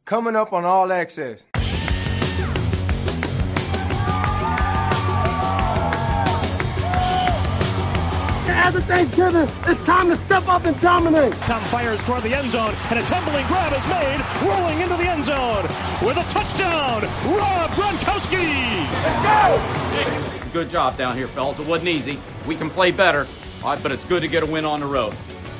Coming up on All Access. After Thanksgiving, it's time to step up and dominate. Tom fires toward the end zone, and a tumbling grab is made, rolling into the end zone with a touchdown, Rob Gronkowski. Let's go! It's a good job down here, fellas. It wasn't easy. We can play better, all right, but it's good to get a win on the road.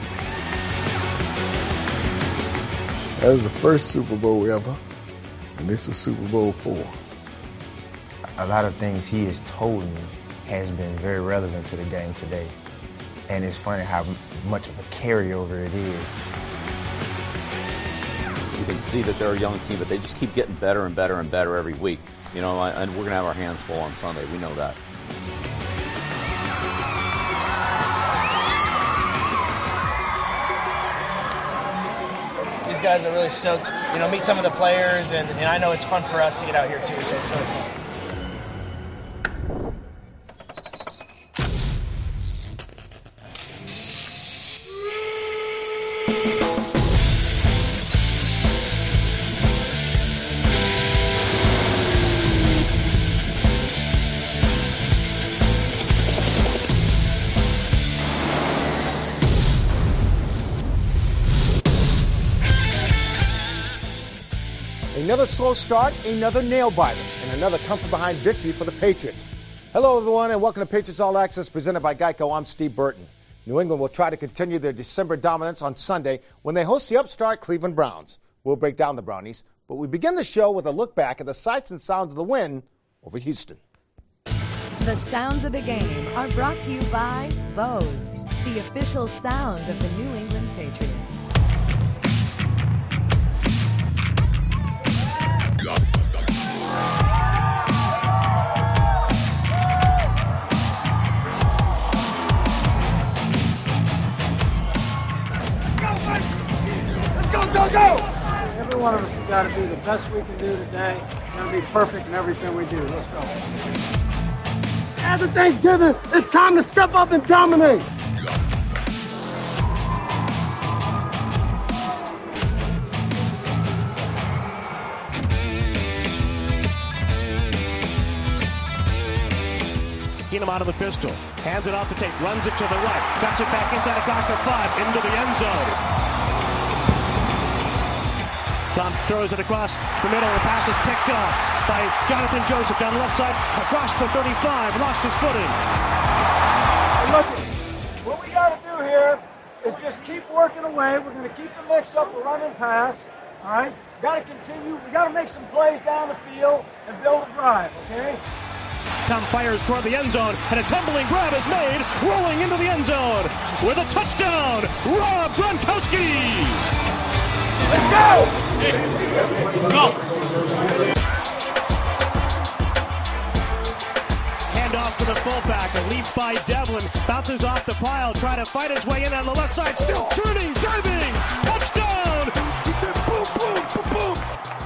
That was the first Super Bowl ever, and this was Super Bowl 4. A lot of things he has told me has been very relevant to the game today. And it's funny how much of a carryover it is. You can see that they're a young team, but they just keep getting better and better and better every week. You know, and we're going to have our hands full on Sunday. We know that. These guys are really stoked, you know, meet some of the players, and I know it's fun for us to get out here too, so it's really fun. Another slow start, another nail-biter, and another comfort-behind victory for the Patriots. Hello, everyone, and welcome to Patriots All Access, presented by Geico. I'm Steve Burton. New England will try to continue their December dominance on Sunday when they host the upstart Cleveland Browns. We'll break down the Brownies, but we begin the show with a look back at the sights and sounds of the win over Houston. The sounds of the game are brought to you by Bose, the official sound of the New England Patriots. Go! Every one of us has got to be the best we can do today. We're going to be perfect in everything we do. Let's go. After Thanksgiving, it's time to step up and dominate. Keenum out of the pistol, hands it off to Tate, runs it to the right, cuts it back inside across the 5, into the end zone. Tom throws it across the middle. The pass is picked off by Jonathan Joseph down the left side, across the 35, lost his footing. Hey, look, what we got to do here is just keep working away. We're going to keep the mix up. We're running pass. All right? Got to continue. We got to make some plays down the field and build a drive, okay? Tom fires toward the end zone, and a tumbling grab is made, rolling into the end zone with a touchdown, Rob Gronkowski. Let's go! Let's go! Hand off to the fullback, a leap by Devlin, bounces off the pile, trying to fight his way in on the left side, still turning, diving, touchdown! He said boom, boom, boom, boom.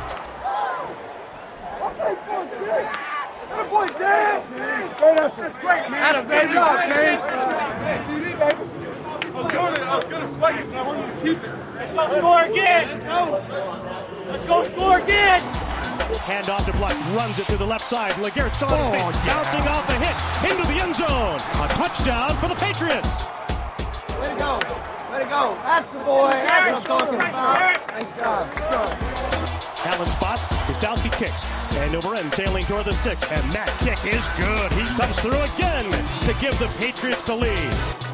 Okay, boy, Dan! That's great, man. Great job, James. TD, baby. I was gonna spike it, but I wanted to keep it. Let's go score again! Let's go score again! Hand off to Blunt, runs it to the left side. LeGarrette bouncing off a hit into the end zone. A touchdown for the Patriots. Way to go. Way to go. That's the boy. That's what I'm talking about. Nice job. Good job. Allen spots, Gostowski kicks, and Overend sailing toward the sticks, and that kick is good. He comes through again to give the Patriots the lead.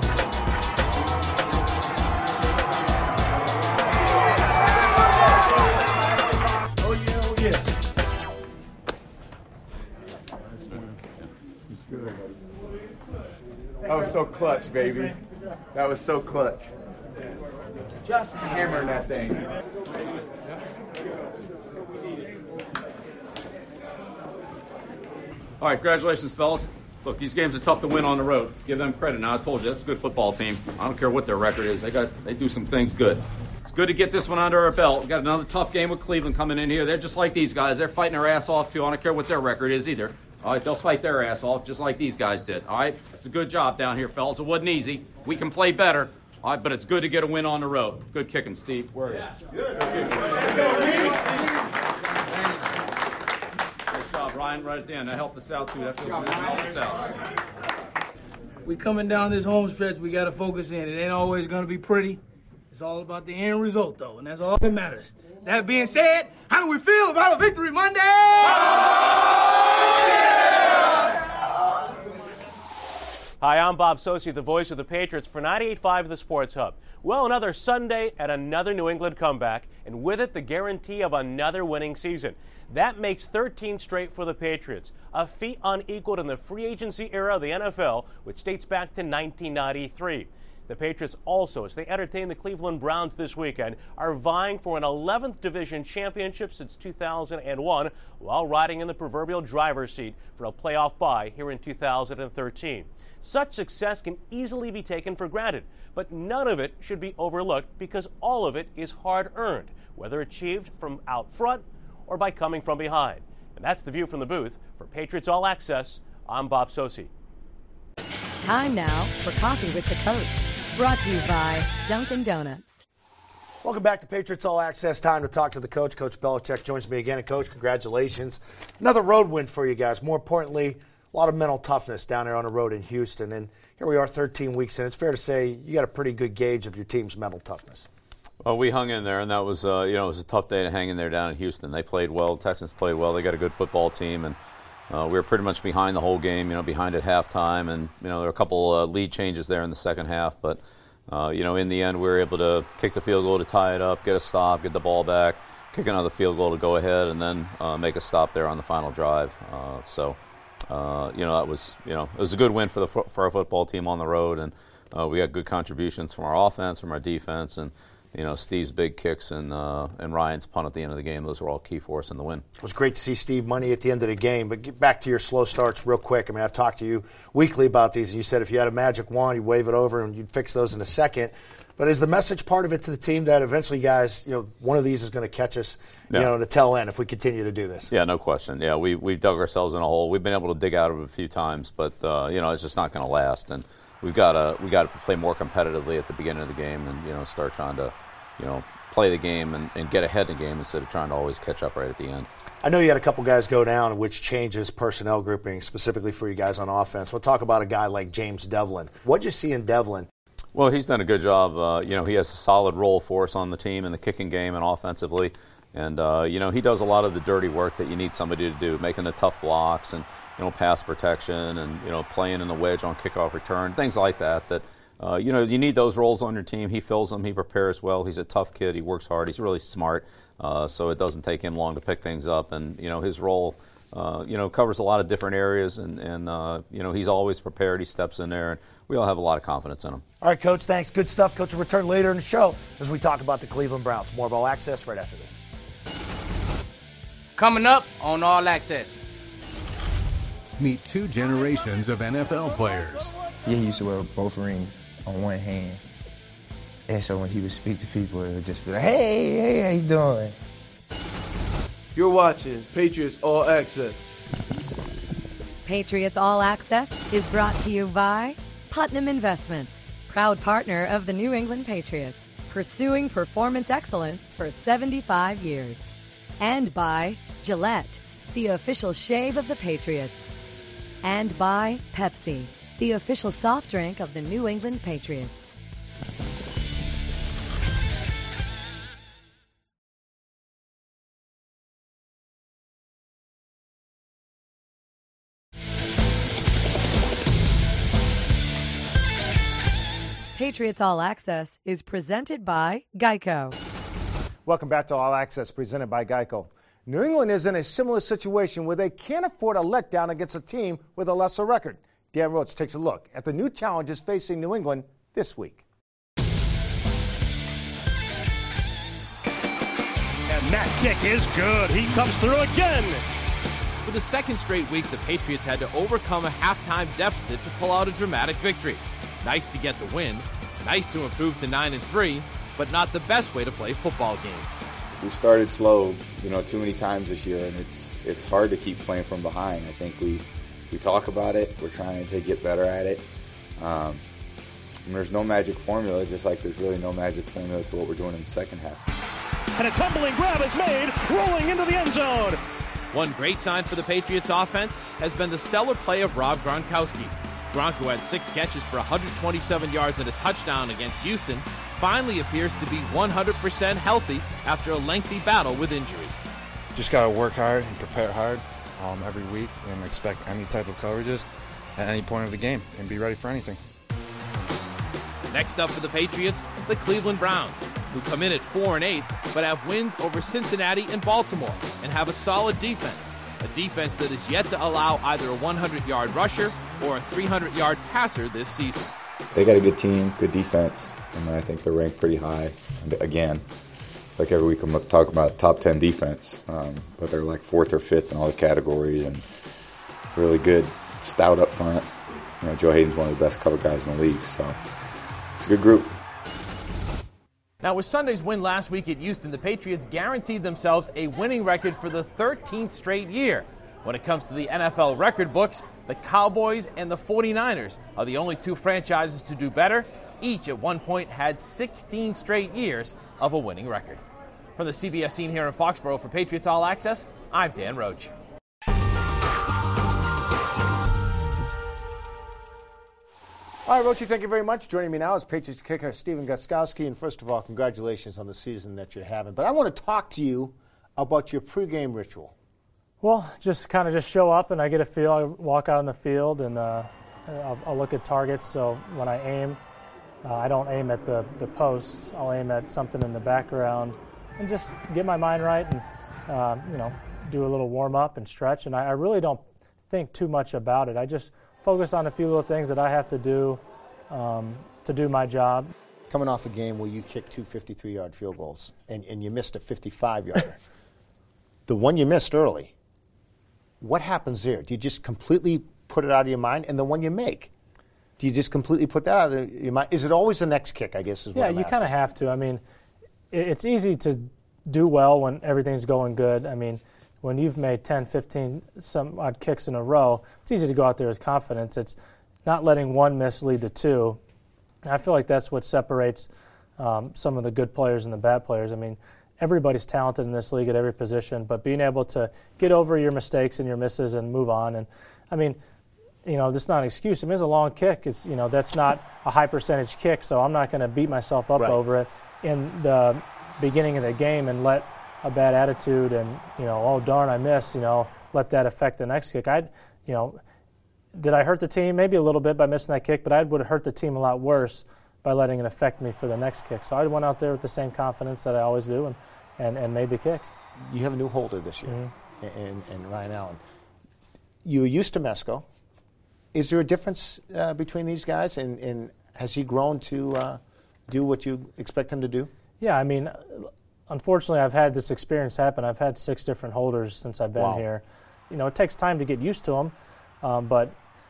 Oh yeah. That was so clutch, baby. That was so clutch. Just hammering that thing. All right, congratulations, fellas. Look, these games are tough to win on the road. Give them credit. Now, I told you, that's a good football team. I don't care what their record is. They do some things good. It's good to get this one under our belt. We've got another tough game with Cleveland coming in here. They're just like these guys. They're fighting their ass off, too. I don't care what their record is either. All right, they'll fight their ass off just like these guys did. All right, it's a good job down here, fellas. It wasn't easy. We can play better, All right, but it's good to get a win on the road. Good kicking, Steve. Where are you? Good job, Ryan, right at the end. That helped us out, too. That helped us out. We coming down this home stretch, we got to focus in. It ain't always going to be pretty. It's all about the end result, though, and that's all that matters. That being said, how do we feel about a victory Monday? Hi, I'm Bob Socci, the voice of the Patriots for 98.5 The Sports Hub. Well, another Sunday and another New England comeback, and with it the guarantee of another winning season. That makes 13 straight for the Patriots, a feat unequaled in the free agency era of the NFL, which dates back to 1993. The Patriots also, as they entertain the Cleveland Browns this weekend, are vying for an 11th division championship since 2001, while riding in the proverbial driver's seat for a playoff bye here in 2013. Such success can easily be taken for granted, but none of it should be overlooked because all of it is hard-earned, whether achieved from out front or by coming from behind. And that's the view from the booth. For Patriots All Access, I'm Bob Socci. Time now for Coffee with the Coach, brought to you by Dunkin' Donuts. Welcome back to Patriots All Access. Time to talk to the coach. Coach Belichick joins me again. And, Coach, congratulations. Another road win for you guys. More importantly, a lot of mental toughness down there on the road in Houston. And here we are 13 weeks in. It's fair to say you got a pretty good gauge of your team's mental toughness. Well, we hung in there, and that was, it was a tough day to hang in there down in Houston. They played well. The Texans played well. They got a good football team, and we were pretty much behind the whole game, behind at halftime. And, there were a couple lead changes there in the second half. But, in the end, we were able to kick the field goal to tie it up, get a stop, get the ball back, kick another field goal to go ahead, and then make a stop there on the final drive. That was, it was a good win for our football team on the road. And we got good contributions from our offense, from our defense, and Steve's big kicks and Ryan's punt at the end of the game. Those were all key for us in the win. It was great to see Steve Money at the end of the game. But get back to your slow starts real quick. I mean, I've talked to you weekly about these, and you said if you had a magic wand, you'd wave it over and you'd fix those in a second. But is the message part of it to the team that eventually, guys, one of these is going to catch us, the tail end if we continue to do this? Yeah, no question. Yeah, we dug ourselves in a hole. We've been able to dig out of it a few times, but it's just not going to last. And we got to play more competitively at the beginning of the game and start trying to play the game and get ahead in the game instead of trying to always catch up right at the end. I know you had a couple guys go down, which changes personnel grouping specifically for you guys on offense. We'll talk about a guy like James Devlin. What'd you see in Devlin? Well, he's done a good job. He has a solid role for us on the team in the kicking game and offensively. And, he does a lot of the dirty work that you need somebody to do, making the tough blocks and, pass protection and, playing in the wedge on kickoff return, things like that. You need those roles on your team. He fills them. He prepares well. He's a tough kid. He works hard. He's really smart. So it doesn't take him long to pick things up. And, his role, covers a lot of different areas. And he's always prepared. He steps in there. And we all have a lot of confidence in him. All right, Coach, thanks. Good stuff. Coach will return later in the show as we talk about the Cleveland Browns. More of All Access right after this. Coming up on All Access. Meet two generations of NFL players. Yeah, he used to wear both rings on one hand. And so when he would speak to people, it would just be like, hey, how you doing? You're watching Patriots All Access. Patriots All Access is brought to you by Putnam Investments, proud partner of the New England Patriots, pursuing performance excellence for 75 years. And by Gillette, the official shave of the Patriots. And by Pepsi, the official soft drink of the New England Patriots. Patriots All Access is presented by Geico. Welcome back to All Access, presented by Geico. New England is in a similar situation where they can't afford a letdown against a team with a lesser record. Dan Rhodes takes a look at the new challenges facing New England this week. And that kick is good. He comes through again. For the second straight week, the Patriots had to overcome a halftime deficit to pull out a dramatic victory. Nice to get the win, nice to improve to 9-3, but not the best way to play football games. We started slow, too many times this year, and it's hard to keep playing from behind. I think we talk about it. We're trying to get better at it. And there's no magic formula, just like there's really no magic formula to what we're doing in the second half. And a tumbling grab is made, rolling into the end zone. One great sign for the Patriots offense has been the stellar play of Rob Gronkowski. Gronk, who had 6 catches for 127 yards and a touchdown against Houston, finally appears to be 100% healthy after a lengthy battle with injuries. Just got to work hard and prepare hard every week and expect any type of coverages at any point of the game and be ready for anything. Next up for the Patriots, the Cleveland Browns, who come in at 4-8 but have wins over Cincinnati and Baltimore and have a solid defense, a defense that is yet to allow either a 100-yard rusher or a 300-yard passer this season. They got a good team, good defense, and I think they're ranked pretty high. And again, like every week I'm talking about top 10 defense, but they're like 4th or 5th in all the categories and really good, stout up front. You know, Joe Hayden's one of the best cover guys in the league, so it's a good group. Now, with Sunday's win last week at Houston, the Patriots guaranteed themselves a winning record for the 13th straight year. When it comes to the NFL record books, the Cowboys and the 49ers are the only 2 franchises to do better. Each at one point had 16 straight years of a winning record. From the CBS scene here in Foxborough for Patriots All Access, I'm Dan Roach. All right, Roachy, thank you very much. Joining me now is Patriots kicker Stephen Gostkowski. And first of all, congratulations on the season that you're having. But I want to talk to you about your pregame ritual. Well, just show up and I get a feel. I walk out on the field and I'll look at targets. So when I aim, I don't aim at the posts. I'll aim at something in the background and just get my mind right and, do a little warm up and stretch. And I really don't think too much about it. I just focus on a few little things that I have to do my job. Coming off a game where you kicked 2 53-yard field goals and you missed a 55-yarder, the one you missed early, what happens there? Do you just completely put it out of your mind? And the one you make, do you just completely put that out of your mind? Is it always the next kick, I guess, is what I'm asking? Yeah, you kind of have to. I mean, it's easy to do well when everything's going good. I mean, when you've made 10, 15 some odd kicks in a row, it's easy to go out there with confidence. It's not letting one miss lead to 2. And I feel like that's what separates some of the good players and the bad players. I mean, everybody's talented in this league at every position, but being able to get over your mistakes and your misses and move on. And, I mean, this is not an excuse. I mean, it's a long kick. It's, that's not a high percentage kick, so I'm not going to beat myself up over it in the beginning of the game and let a bad attitude and, oh, darn, I missed, let that affect the next kick. Did I hurt the team? Maybe a little bit by missing that kick, but I would have hurt the team a lot worse by letting it affect me for the next kick. So I went out there with the same confidence that I always do and made the kick. You have a new holder this year, and Ryan Allen. You were used to Mesko. Is there a difference between these guys, and has he grown to do what you expect him to do? Yeah, I mean, unfortunately, I've had this experience happen. I've had 6 different holders since I've been here. It takes time to get used to them, but,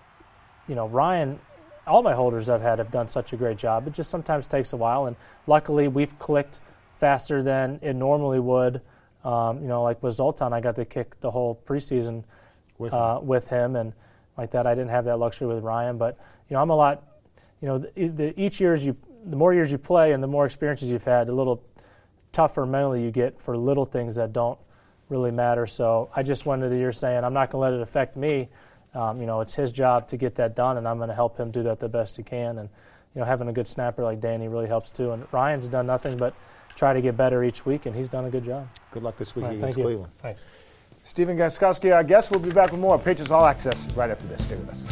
Ryan, all my holders I've had have done such a great job. It just sometimes takes a while, and luckily we've clicked faster than it normally would. Like with Zoltan, I got to kick the whole preseason with him, and like that, I didn't have that luxury with Ryan. But I'm a lot. Each year, the more years you play and the more experiences you've had, the little tougher mentally you get for little things that don't really matter. So I just went into the year saying I'm not going to let it affect me. It's his job to get that done, and I'm going to help him do that the best he can. And having a good snapper like Danny really helps too. And Ryan's done nothing but try to get better each week, and he's done a good job. Good luck this week against Cleveland. Thanks. Stephen Gostkowski, our guest. We'll be back with more Patriots All Access right after this. Stay with us.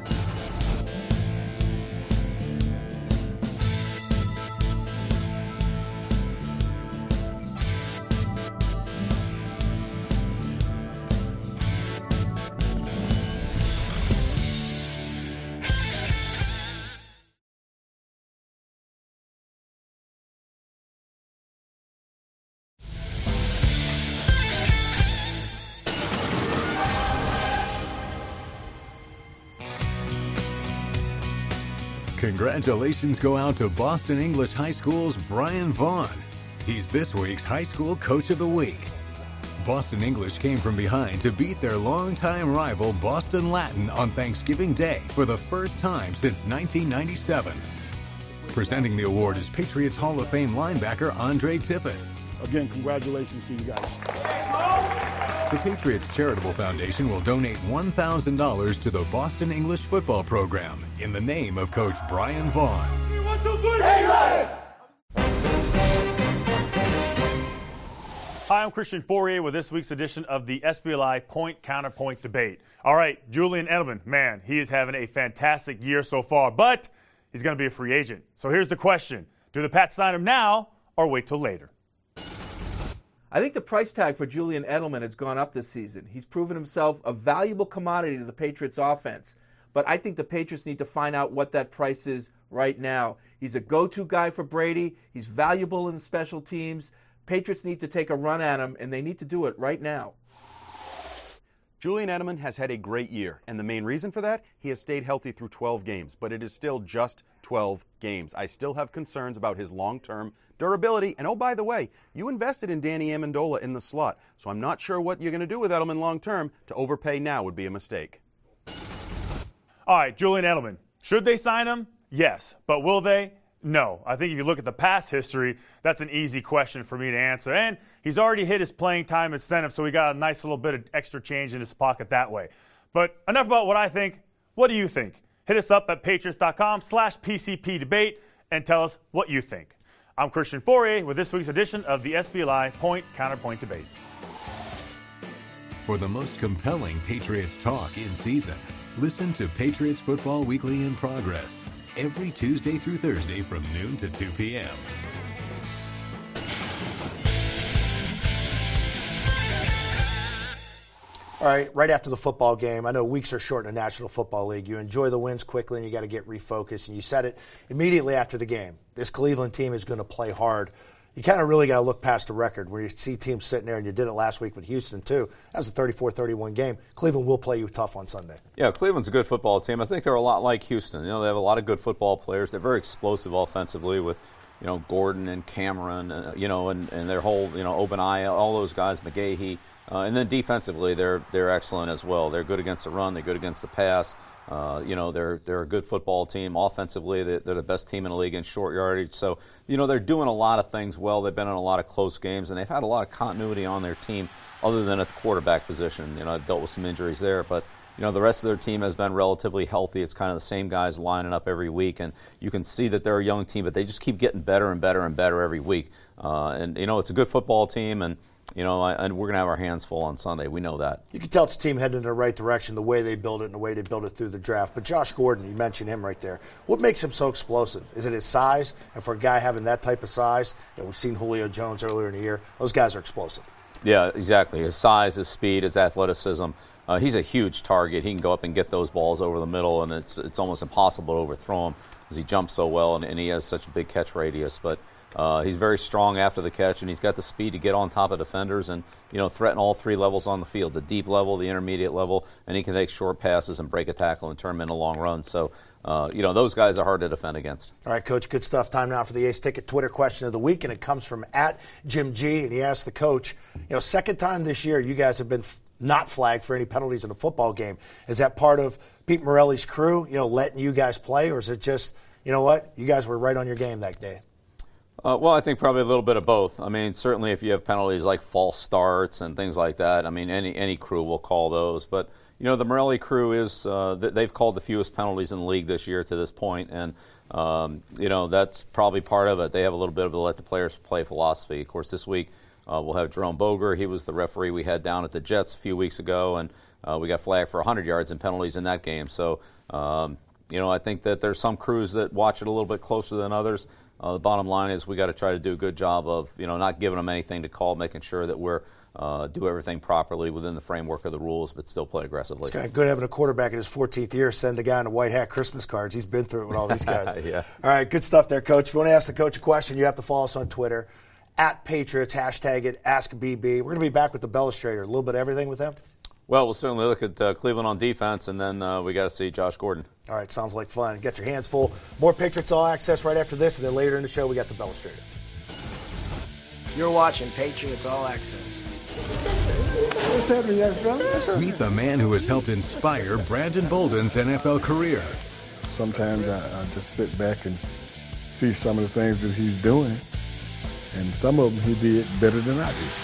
Congratulations go out to Boston English High School's Brian Vaughn. He's this week's High School Coach of the Week. Boston English came from behind to beat their longtime rival Boston Latin on Thanksgiving Day for the first time since 1997. Presenting the award is Patriots Hall of Fame linebacker Andre Tippett. Again, congratulations to you guys. The Patriots Charitable Foundation will donate $1,000 to the Boston English football program in the name of Coach Brian Vaughn. 1, 2, 3, Hi, I'm Christian Fourier with this week's edition of the SBLI Point Counterpoint Debate. All right, Julian Edelman, man, he is having a fantastic year so far, but he's going to be a free agent. So here's the question. Do the Pats sign him now or wait till later? I think the price tag for Julian Edelman has gone up this season. He's proven himself a valuable commodity to the Patriots offense. But I think the Patriots need to find out what that price is right now. He's a go-to guy for Brady. He's valuable in the special teams. Patriots need to take a run at him, and they need to do it right now. Julian Edelman has had a great year, and the main reason for that, he has stayed healthy through 12 games, but it is still just 12 games. I still have concerns about his long-term durability, and oh, by the way, you invested in Danny Amendola in the slot, so I'm not sure what you're going to do with Edelman long-term. To overpay now would be a mistake. All right, Julian Edelman, should they sign him? Yes, but will they? No. I think if you look at the past history, that's an easy question for me to answer. And he's already hit his playing time incentive, so he got a nice little bit of extra change in his pocket that way. But enough about what I think. What do you think? Hit us up at patriots.com/PCP debate and tell us what you think. I'm Christian Fourier with this week's edition of the SBLI Point Counterpoint Debate. For the most compelling Patriots talk in season, listen to Patriots Football Weekly in Progress every Tuesday through Thursday from noon to 2 p.m. All right, right after the football game, I know weeks are short in the National Football League. You enjoy the wins quickly and you got to get refocused. And you said it immediately after the game. This Cleveland team is going to play hard. You kind of really got to look past the record where you see teams sitting there, and you did it last week with Houston, too. That was a 34-31 game. Cleveland will play you tough on Sunday. Yeah, Cleveland's a good football team. I think they're a lot like Houston. You know, they have a lot of good football players. They're very explosive offensively with, you know, Gordon and Cameron, you know, and their whole, you know, Obanaya, all those guys, McGahee. And then defensively, they're excellent as well. They're good against the run. They're good against the pass. You know, they're a good football team. Offensively, they're the best team in the league in short yardage. So, you know, they're doing a lot of things well. They've been in a lot of close games, and they've had a lot of continuity on their team other than at the quarterback position. You know, I've dealt with some injuries there, but, you know, the rest of their team has been relatively healthy. It's kind of the same guys lining up every week, and you can see that they're a young team, but they just keep getting better and better and better every week. And, you know, it's a good football team, and you know, and we're going to have our hands full on Sunday. We know that. You can tell it's a team heading in the right direction, the way they build it and the way they build it through the draft. But Josh Gordon, you mentioned him right there. What makes him so explosive? Is it his size? And for a guy having that type of size, we've seen Julio Jones earlier in the year, those guys are explosive. Yeah, exactly. His size, his speed, his athleticism. He's a huge target. He can go up and get those balls over the middle, and it's almost impossible to overthrow him because he jumps so well and he has such a big catch radius. But he's very strong after the catch, and he's got the speed to get on top of defenders and, you know, threaten all three levels on the field, the deep level, the intermediate level, and he can take short passes and break a tackle and turn them into long runs. So, you know, those guys are hard to defend against. All right, Coach, good stuff. Time now for the Ace Ticket Twitter question of the week, and it comes from @JimG, and he asked the coach, you know, second time this year you guys have been not flagged for any penalties in a football game. Is that part of Pete Morelli's crew, you know, letting you guys play, or is it just, you know what, you guys were right on your game that day? Well, I think probably a little bit of both. I mean, certainly if you have penalties like false starts and things like that, I mean, any crew will call those. But, you know, the Morelli crew is they've called the fewest penalties in the league this year to this point, and, you know, that's probably part of it. They have a little bit of a let the players play philosophy. Of course, this week we'll have Jerome Boger. He was the referee we had down at the Jets a few weeks ago, and we got flagged for 100 yards in penalties in that game. So, you know, I think that there's some crews that watch it a little bit closer than others. The bottom line is we got to try to do a good job of, you know, not giving them anything to call, making sure that we're do everything properly within the framework of the rules, but still play aggressively. It's good having a quarterback in his 14th year send a guy in a white hat Christmas cards. He's been through it with all these guys. Yeah. All right, good stuff there, Coach. If you want to ask the coach a question, you have to follow us on Twitter, @Patriots, hashtag it, AskBB. We're going to be back with the Bellustrator. A little bit of everything with them. Well, we'll certainly look at Cleveland on defense, and then we got to see Josh Gordon. All right, sounds like fun. Get your hands full. More Patriots All Access right after this, and then later in the show, we got the Bellustrator. You're watching Patriots All Access. What's happening, young fella? Meet the man who has helped inspire Brandon Bolden's NFL career. Sometimes I just sit back and see some of the things that he's doing, and some of them he did better than I did.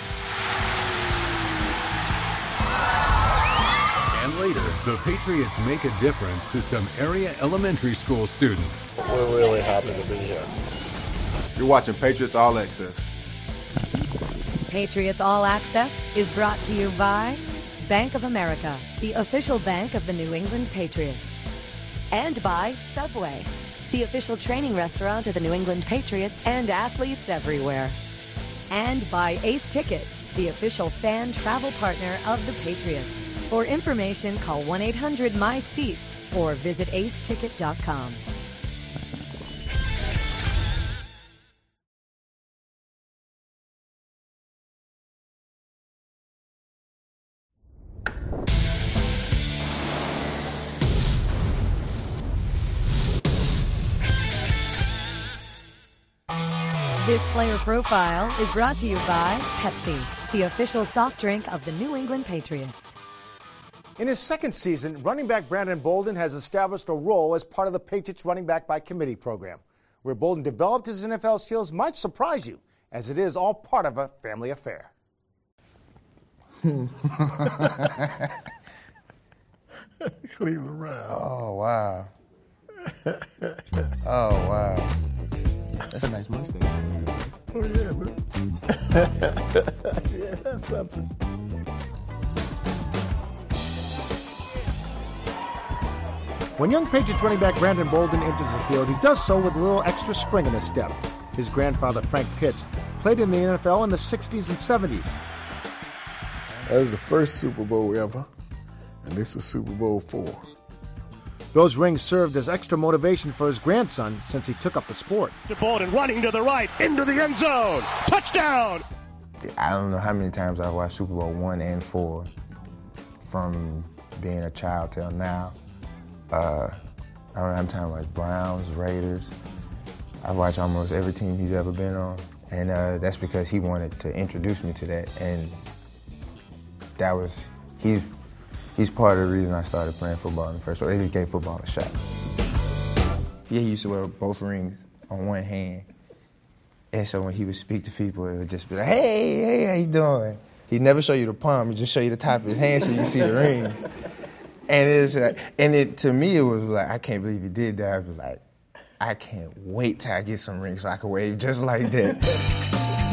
And later, the Patriots make a difference to some area elementary school students. We're really happy to be here. You're watching Patriots All Access. Patriots All Access is brought to you by Bank of America, the official bank of the New England Patriots. And by Subway, the official training restaurant of the New England Patriots and athletes everywhere. And by Ace Ticket, the official fan travel partner of the Patriots. For information, call 1-800-MY-SEATS or visit aceticket.com. This player profile is brought to you by Pepsi, the official soft drink of the New England Patriots. In his second season, running back Brandon Bolden has established a role as part of the Patriots Running Back by Committee program. Where Bolden developed his NFL skills might surprise you, as it is all part of a family affair. Cleveland Brown. Oh, wow. Oh, wow. That's a nice mustache. Oh, yeah, man. Yeah, that's something. When young Patriots running back Brandon Bolden enters the field, he does so with a little extra spring in his step. His grandfather, Frank Pitts, played in the NFL in the 60s and 70s. That was the first Super Bowl ever, and this was Super Bowl IV. Those rings served as extra motivation for his grandson since he took up the sport. Bolden running to the right, into the end zone. Touchdown! I don't know how many times I've watched Super Bowl I and IV from being a child till now. I don't know how many times I watched Browns, Raiders. I've watched almost every team he's ever been on. And that's because he wanted to introduce me to that. And that was, he's part of the reason I started playing football in the first place. He just gave football a shot. Yeah, he used to wear both rings on one hand. And so when he would speak to people, it would just be like, hey, how you doing? He'd never show you the palm, he'd just show you the top of his hand so you see the rings. And to me, it was like, I can't believe he did that. I was like, I can't wait till I get some rings so I can wave just like that.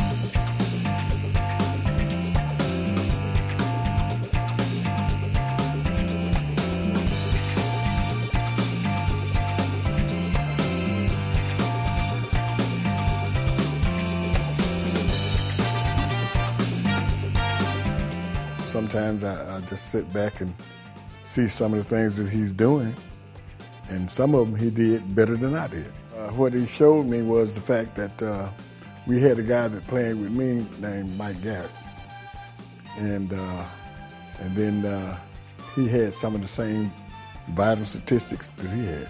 Sometimes I just sit back and see some of the things that he's doing, and some of them he did better than I did. What he showed me was the fact that we had a guy that played with me named Mike Garrett, and then he had some of the same vital statistics that he had.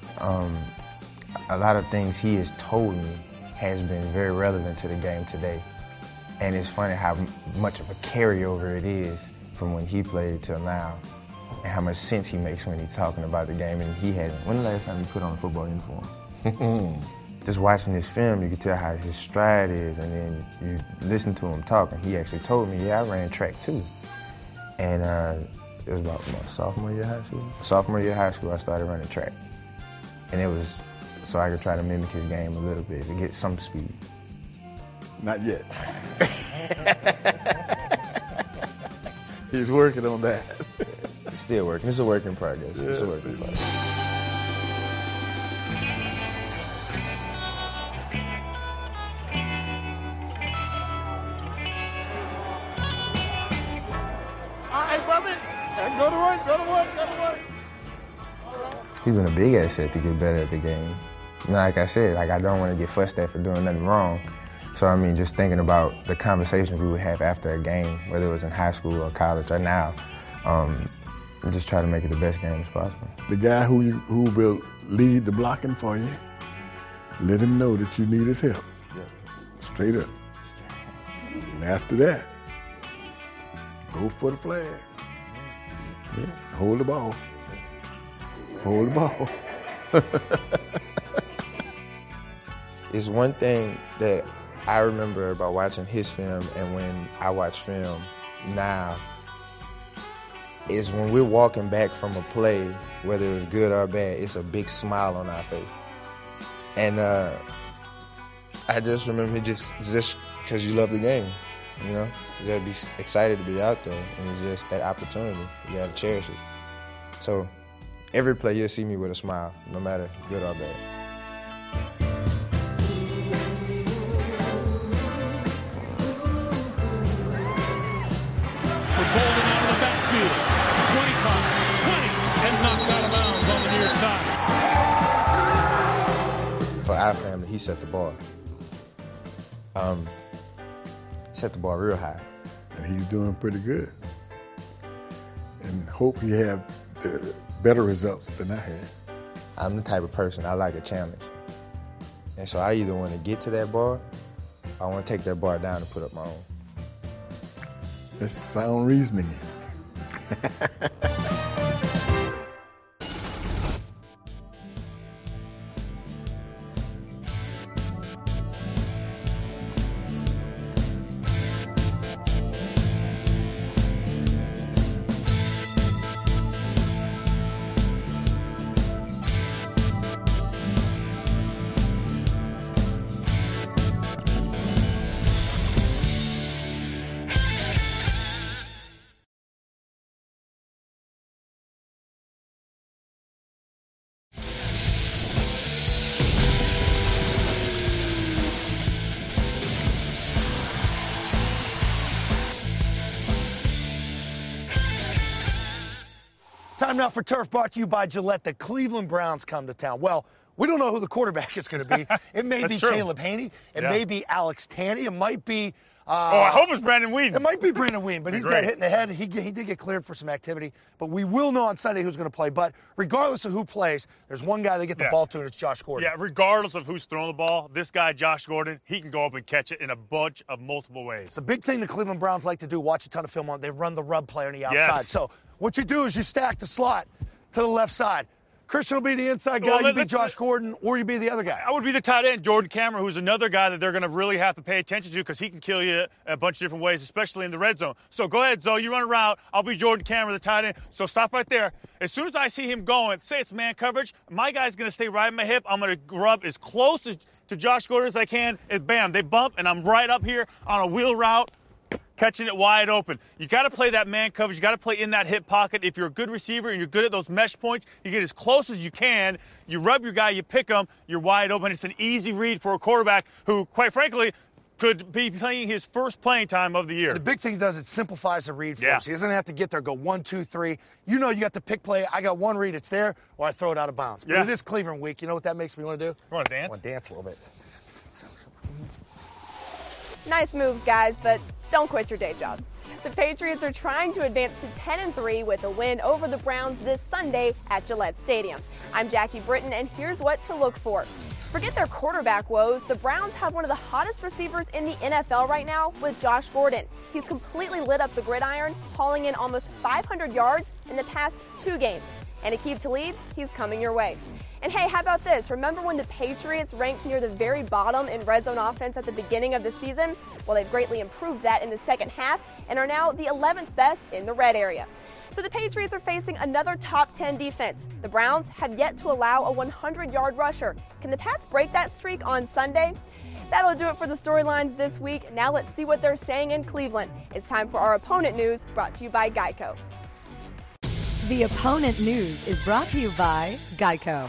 A lot of things he has told me has been very relevant to the game today. And it's funny how much of a carryover it is from when he played till now, and how much sense he makes when he's talking about the game. And he hasn't. When the last time he put on a football uniform? Just watching this film, you can tell how his stride is, and then you listen to him talking. He actually told me, yeah, I ran track too. And it was about my sophomore year of high school. Sophomore year of high school, I started running track. And it was so I could try to mimic his game a little bit to get some speed. Not yet. He's working on that. It's still working. It's a work in progress. Yeah, it's a work in progress. All right, Bubby. Go to work, go to work, go to work. He's been a big asset to get better at the game. And like I said, I don't want to get fussed at for doing nothing wrong. So, I mean, just thinking about the conversations we would have after a game, whether it was in high school or college or now, just try to make it the best game as possible. The guy who will lead the blocking for you, let him know that you need his help. Yeah. Straight up. And after that, go for the flag. Yeah, hold the ball. Hold the ball. It's one thing that I remember about watching his film and when I watch film now is when we're walking back from a play, whether it was good or bad, it's a big smile on our face. And I just remember just because you love the game, you know? You gotta be excited to be out there, and it's just that opportunity. You gotta cherish it. So every play you'll see me with a smile, no matter good or bad. Bolden out of the backfield. 25, 20, and knocked out of bounds on the near side. For our family, he set the bar. Set the bar real high. And he's doing pretty good. And hope he have better results than I had. I'm the type of person, I like a challenge. And so I either want to get to that bar, or I want to take that bar down and put up my own. That's sound reasoning. Time now for Turf, brought to you by Gillette. The Cleveland Browns come to town. Well, we don't know who the quarterback is going to be. It may be Caleb Haney. It may be Alex Tanny. It might be... I hope it's Brandon Weeden. It might be Brandon Weeden, but he's got hit in the head. He did get cleared for some activity. But we will know on Sunday who's going to play. But regardless of who plays, there's one guy they get the ball to, and it's Josh Gordon. Yeah, regardless of who's throwing the ball, this guy, Josh Gordon, he can go up and catch it in a bunch of multiple ways. The big thing the Cleveland Browns like to do, watch a ton of film on, they run the rub play on the outside. Yes. So what you do is you stack the slot to the left side. Christian will be the inside guy, you be Josh Gordon, or you be the other guy. I would be the tight end, Jordan Cameron, who's another guy that they're going to really have to pay attention to because he can kill you a bunch of different ways, especially in the red zone. So go ahead, Zoe, you run around. I'll be Jordan Cameron, the tight end. So stop right there. As soon as I see him going, say it's man coverage, my guy's going to stay right in my hip. I'm going to rub as close to Josh Gordon as I can, and bam, they bump, and I'm right up here on a wheel route, catching it wide open. You got to play that man coverage. You got to play in that hip pocket. If you're a good receiver and you're good at those mesh points, you get as close as you can. You rub your guy, you pick him, you're wide open. It's an easy read for a quarterback who, quite frankly, could be playing his first playing time of the year. The big thing does, it simplifies the read for him. So he doesn't have to get there, go 1, 2, 3. You know you got the pick play. I got one read, it's there, or I throw it out of bounds. But it is Cleveland week. You know what that makes me want to do? You want to dance? I want to dance a little bit. Nice moves, guys, but don't quit your day job. The Patriots are trying to advance to 10-3 with a win over the Browns this Sunday at Gillette Stadium. I'm Jackie Britton, and here's what to look for. Forget their quarterback woes. The Browns have one of the hottest receivers in the NFL right now with Josh Gordon. He's completely lit up the gridiron, hauling in almost 500 yards in the past 2 games. And Aqib Talib, he's coming your way. And hey, how about this? Remember when the Patriots ranked near the very bottom in red zone offense at the beginning of the season? Well, they've greatly improved that in the second half and are now the 11th best in the red area. So the Patriots are facing another top 10 defense. The Browns have yet to allow a 100-yard rusher. Can the Pats break that streak on Sunday? That'll do it for the storylines this week. Now let's see what they're saying in Cleveland. It's time for our opponent news, brought to you by Geico. The opponent news is brought to you by Geico.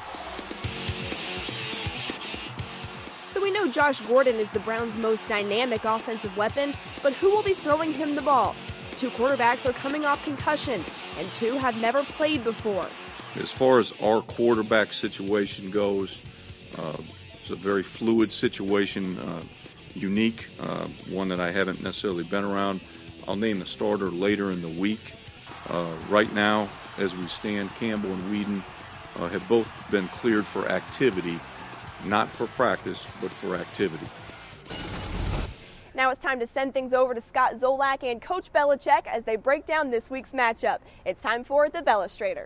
So we know Josh Gordon is the Browns' most dynamic offensive weapon, but who will be throwing him the ball? 2 quarterbacks are coming off concussions, and 2 have never played before. As far as our quarterback situation goes, it's a very fluid situation, unique, one that I haven't necessarily been around. I'll name the starter later in the week. Right now, as we stand, Campbell and Weeden have both been cleared for activity. Not for practice, but for activity. Now it's time to send things over to Scott Zolak and Coach Belichick as they break down this week's matchup. It's time for the Bellustrator.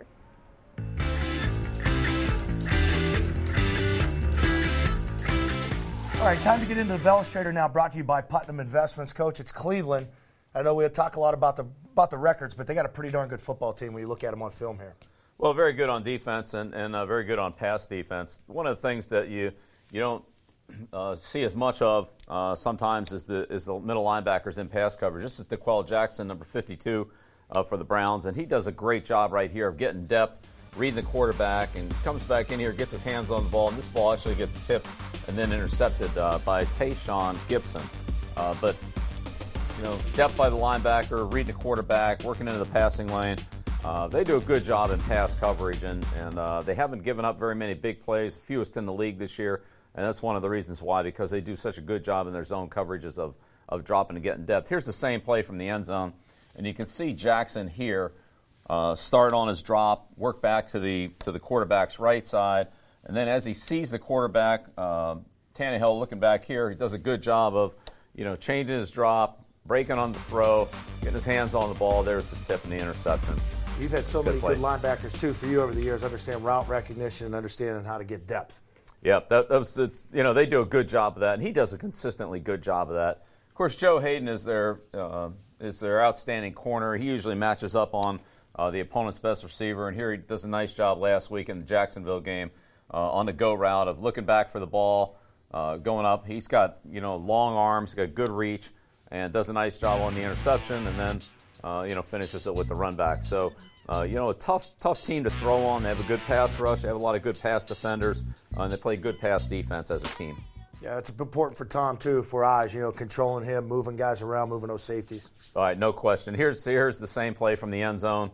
All right, time to get into the Bellustrator now, brought to you by Putnam Investments. Coach, it's Cleveland. I know we talk a lot about the records, but they got a pretty darn good football team when you look at them on film here. Well, very good on defense and very good on pass defense. One of the things that you don't see as much of sometimes is the middle linebackers in pass coverage. This is DeQuell Jackson, number 52 for the Browns, and he does a great job right here of getting depth, reading the quarterback, and comes back in here, gets his hands on the ball, and this ball actually gets tipped and then intercepted by Tayshawn Gibson. But depth by the linebacker, reading the quarterback, working into the passing lane. They do a good job in pass coverage, and they haven't given up very many big plays, fewest in the league this year, and that's one of the reasons why, because they do such a good job in their zone coverages of dropping and getting depth. Here's the same play from the end zone, and you can see Jackson here start on his drop, work back to the quarterback's right side, and then as he sees the quarterback, Tannehill looking back here, he does a good job of changing his drop, breaking on the throw, getting his hands on the ball. There's the tip and the interception. You've had so many good linebackers, too, for you over the years, understand route recognition and understanding how to get depth. Yep, they do a good job of that, and he does a consistently good job of that. Of course, Joe Hayden is their outstanding corner. He usually matches up on the opponent's best receiver, and here he does a nice job last week in the Jacksonville game on the go route of looking back for the ball, going up. He's got long arms, got good reach, and does a nice job on the interception, and then finishes it with the run back. So, a tough team to throw on. They have a good pass rush. They have a lot of good pass defenders, and they play good pass defense as a team. Yeah, it's important for Tom, too, for eyes, controlling him, moving guys around, moving those safeties. All right, no question. Here's the same play from the end zone.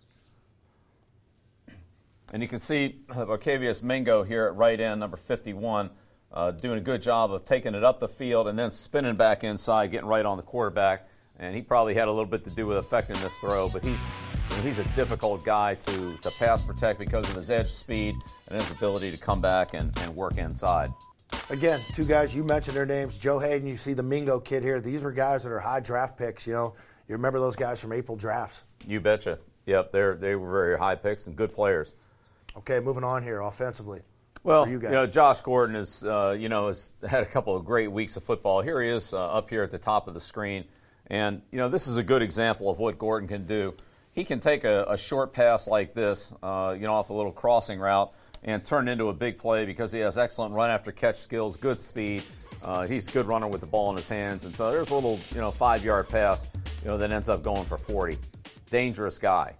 And you can see Arcavius Mingo here at right end, number 51, doing a good job of taking it up the field and then spinning back inside, getting right on the quarterback. And he probably had a little bit to do with affecting this throw, but he's a difficult guy to pass protect because of his edge speed and his ability to come back and work inside. Again, two guys, you mentioned their names. Joe Hayden, you see the Mingo kid here. These were guys that are high draft picks, You remember those guys from April drafts. You betcha. Yep, they were very high picks and good players. Okay, moving on here offensively. Well, Josh Gordon has had a couple of great weeks of football. Here he is up here at the top of the screen. And, this is a good example of what Gordon can do. He can take a short pass like this, off a little crossing route and turn it into a big play because he has excellent run-after-catch skills, good speed. He's a good runner with the ball in his hands. And so there's a little, 5-yard pass, that ends up going for 40. Dangerous guy.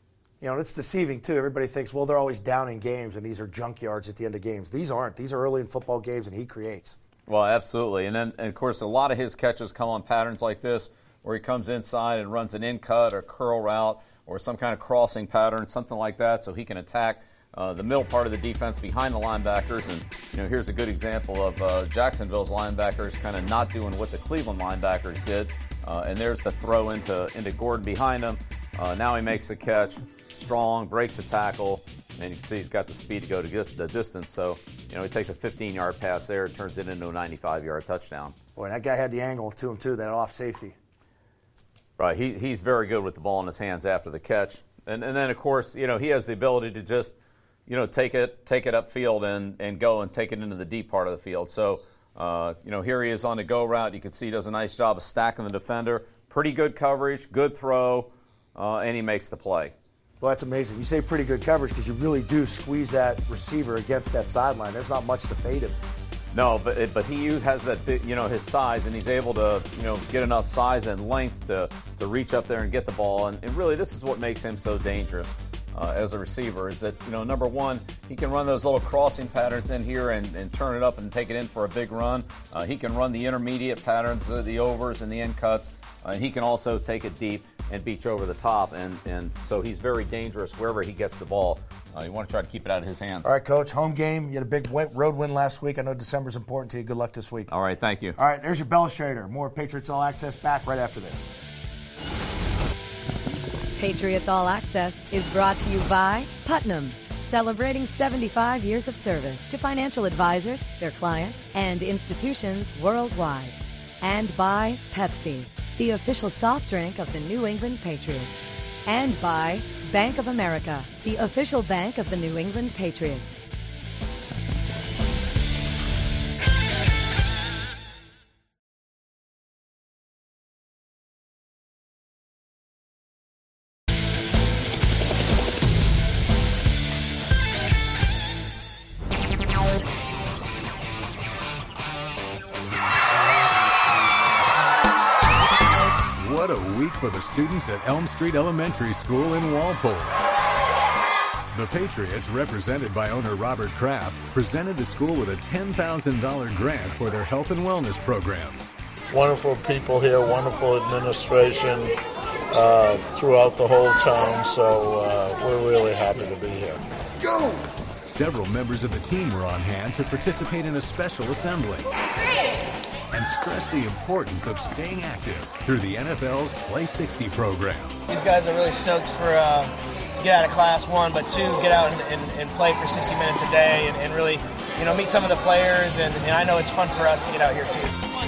It's deceiving, too. Everybody thinks, well, they're always down in games, and these are junk yards at the end of games. These aren't. These are early in football games, and he creates. Well, absolutely. And of course, a lot of his catches come on patterns like this where he comes inside and runs an in-cut or curl route or some kind of crossing pattern, something like that, so he can attack the middle part of the defense behind the linebackers. And, here's a good example of Jacksonville's linebackers kind of not doing what the Cleveland linebackers did. And there's the throw into Gordon behind him. Now he makes the catch. Strong, breaks the tackle, and you can see he's got the speed to go to the distance. So, he takes a 15-yard pass there, turns it into a 95-yard touchdown. Boy, that guy had the angle to him, too, that off safety. Right, he's very good with the ball in his hands after the catch. And then, of course, he has the ability to just, take it upfield and go and take it into the deep part of the field. So, here he is on the go route. You can see he does a nice job of stacking the defender. Pretty good coverage, good throw, and he makes the play. Well, that's amazing. You say pretty good coverage because you really do squeeze that receiver against that sideline. There's not much to fade him. No, but he has that big, his size, and he's able to, get enough size and length to reach up there and get the ball. And really, this is what makes him so dangerous as a receiver is that, number one, he can run those little crossing patterns in here and turn it up and take it in for a big run. He can run the intermediate patterns, the overs and the end cuts. He can also take it deep and beat you over the top, and so he's very dangerous wherever he gets the ball. You want to try to keep it out of his hands. All right, Coach, home game. You had a big road win last week. I know December's important to you. Good luck this week. All right, thank you. All right, there's your Bellustrator. More Patriots All Access back right after this. Patriots All Access is brought to you by Putnam, celebrating 75 years of service to financial advisors, their clients, and institutions worldwide. And by Pepsi, the official soft drink of the New England Patriots. And by Bank of America, the official bank of the New England Patriots. What a week for the students at Elm Street Elementary School in Walpole. The Patriots, represented by owner Robert Kraft, presented the school with a $10,000 grant for their health and wellness programs. Wonderful people here, wonderful administration throughout the whole town, so we're really happy to be here. Go! Several members of the team were on hand to participate in a special assembly and stress the importance of staying active through the NFL's Play 60 program. These guys are really stoked for to get out of Class 1, but 2, get out and play for 60 minutes a day and really, meet some of the players, and I know it's fun for us to get out here too. 1,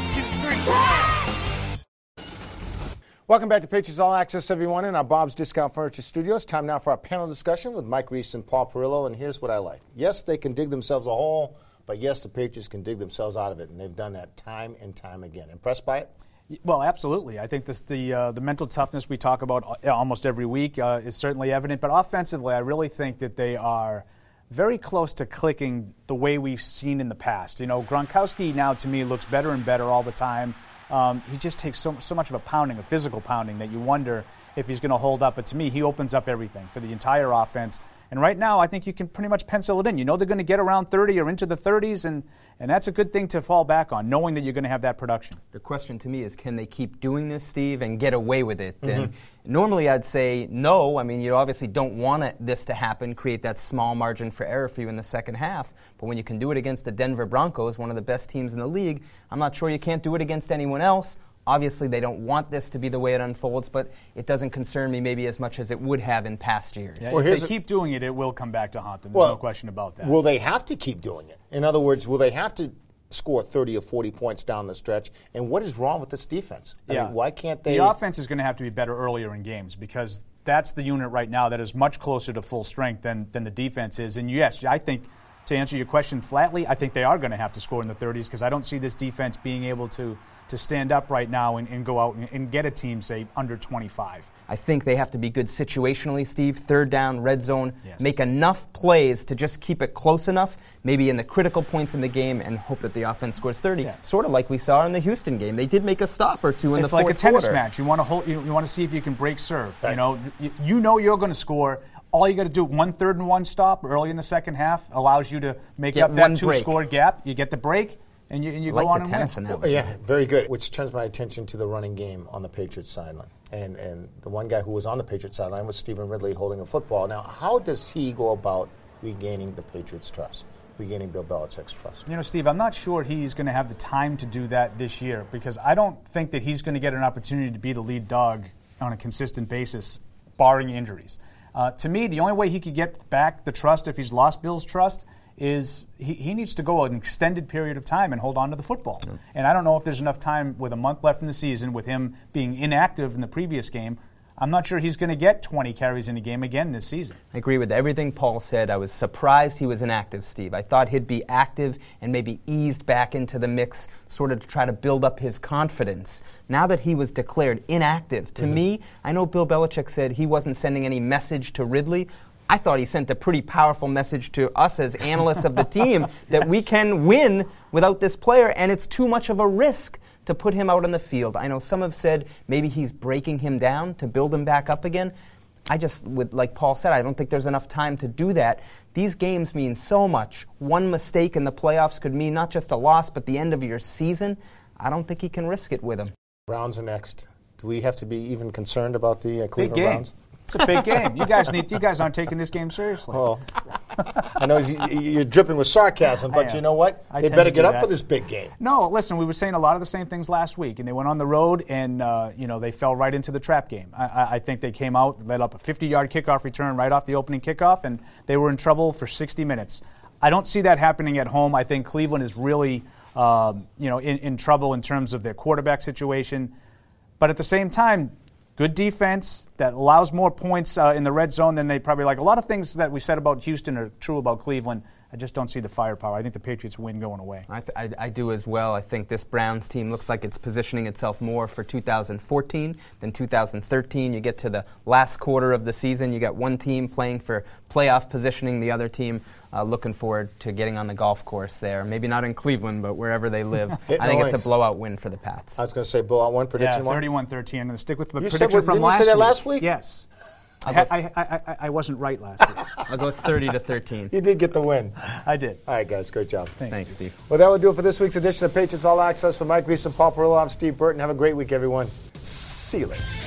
2, 3. Welcome back to Patriots All Access, everyone, in our Bob's Discount Furniture Studios. Time now for our panel discussion with Mike Reese and Paul Perillo, and here's what I like. Yes, they can dig themselves a hole, but yes, the Patriots can dig themselves out of it, and they've done that time and time again. Impressed by it? Well, absolutely. I think the mental toughness we talk about almost every week is certainly evident, but offensively, I really think that they are very close to clicking the way we've seen in the past. Gronkowski now, to me, looks better and better all the time. He just takes so much of a pounding, a physical pounding, that you wonder if he's going to hold up. But to me, he opens up everything for the entire offense. And right now, I think you can pretty much pencil it in. They're going to get around 30 or into the 30s, and that's a good thing to fall back on, knowing that you're going to have that production. The question to me is, can they keep doing this, Steve, and get away with it? Mm-hmm. And normally I'd say no. I mean, you obviously don't want this to happen, create that small margin for error for you in the second half. But when you can do it against the Denver Broncos, one of the best teams in the league, I'm not sure you can't do it against anyone else. Obviously, they don't want this to be the way it unfolds, but it doesn't concern me maybe as much as it would have in past years. Yeah, if they keep doing it, it will come back to haunt them. There's no question about that. Will they have to keep doing it? In other words, will they have to score 30 or 40 points down the stretch? And what is wrong with this defense? I mean, why can't they? The offense is going to have to be better earlier in games, because that's the unit right now that is much closer to full strength than the defense is. And yes, I think, to answer your question flatly, I think they are going to have to score in the 30s, because I don't see this defense being able to stand up right now and go out and get a team, say, under 25. I think they have to be good situationally, Steve. Third down, red zone, make enough plays to just keep it close enough, maybe in the critical points in the game, and hope that the offense scores 30. Yeah. Sort of like we saw in the Houston game. They did make a stop or two in the fourth quarter. It's like a tennis match. You want to see if you can break serve. Right. You know you're going to score. All you got to do, 1 3rd and 1 stop early in the second half allows you to make up that 2-score gap. You get the break, and you go on and win. Well, yeah, very good. Which turns my attention to the running game on the Patriots sideline. And the one guy who was on the Patriots sideline was Stephen Ridley holding a football. Now, how does he go about regaining the Patriots' trust, regaining Bill Belichick's trust? Steve, I'm not sure he's going to have the time to do that this year, because I don't think that he's going to get an opportunity to be the lead dog on a consistent basis, barring injuries. To me, the only way he could get back the trust if he's lost Bill's trust is he needs to go an extended period of time and hold on to the football. Mm. And I don't know if there's enough time with a month left in the season, with him being inactive in the previous game. I'm not sure he's going to get 20 carries in a game again this season. I agree with everything Paul said. I was surprised he was inactive, Steve. I thought he'd be active and maybe eased back into the mix, sort of to try to build up his confidence. Now that he was declared inactive, to me, I know Bill Belichick said he wasn't sending any message to Ridley. I thought he sent a pretty powerful message to us as analysts of the team that we can win without this player, and it's too much of a risk to put him out on the field. I know some have said maybe he's breaking him down to build him back up again. I just, like Paul said, I don't think there's enough time to do that. These games mean so much. One mistake in the playoffs could mean not just a loss, but the end of your season. I don't think he can risk it with him. Browns are next. Do we have to be even concerned about the Cleveland Browns? It's a big game. You guys aren't taking this game seriously. Well, I know you're dripping with sarcasm, but you know what? They better get up for this big game. No, listen, we were saying a lot of the same things last week, and they went on the road, and they fell right into the trap game. I think they came out, led up a 50-yard kickoff return right off the opening kickoff, and they were in trouble for 60 minutes. I don't see that happening at home. I think Cleveland is really in trouble in terms of their quarterback situation. But at the same time, good defense that allows more points in the red zone than they probably like. A lot of things that we said about Houston are true about Cleveland. I just don't see the firepower. I think the Patriots win going away. I do as well. I think this Browns team looks like it's positioning itself more for 2014 than 2013. You get to the last quarter of the season, you got one team playing for playoff positioning, the other team looking forward to getting on the golf course there. Maybe not in Cleveland, but wherever they live. I think it's a blowout win for the Pats. I was going to say blowout win, prediction one? 31-13. I'm going to stick with the You prediction said, from didn't you say that last week? Yes. I wasn't right last week. I'll go 30-13. You did get the win. I did. All right, guys, great job. Thanks, Steve. Well, that will do it for this week's edition of Patriots All Access. For Mike Reese and Paul Perillo, I'm Steve Burton. Have a great week, everyone. See you later.